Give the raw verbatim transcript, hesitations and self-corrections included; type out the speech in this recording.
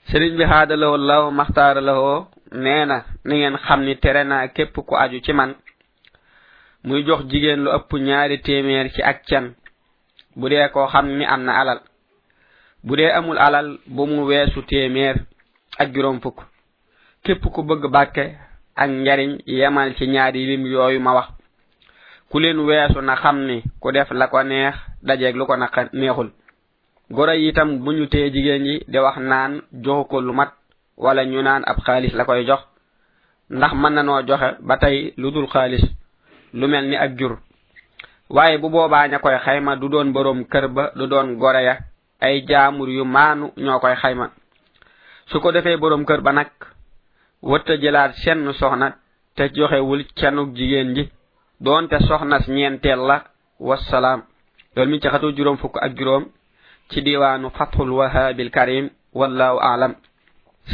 sëriñ bi xaadaloo law maxtaaraloo nee na ni ngeen xam ni tere naa képp ku aju ci man muy jox jigéen lu ëpp ñaari téeméer ci ak can bu dee koo xam ni am na alal bu dee amul alal bu mu weesu téeméer ak juróom fukk képp ku bëgg bàkke ak njariñ yemal ci ñaari lim yooyu ma wax ku leen weesu na xam ni ku def la ko neex dajeeg lu ko naq neexul goro itam bu ñu tee jigéen yi di wax naan joxu ko lu mat wala ñu naan ab xaalis la koy jox ndax mën na noo joxe ba tey lu dul xaalis lu mel ni ak jur waaye bu boobaa ña koy xayma du doon boroom kër ba du doon gore ya ay jaamur yu maanu ñoo koy xayma su ko defee boroom kër ba nag wëtta jëlaat senn soxna te joxewul cenug jigéen ji doonte soxnas ñeenteel la wassalaam loolu mi ci xatu juróom fukk ak juróom ci diwaanu fathul wahabil karim wallahu a'lam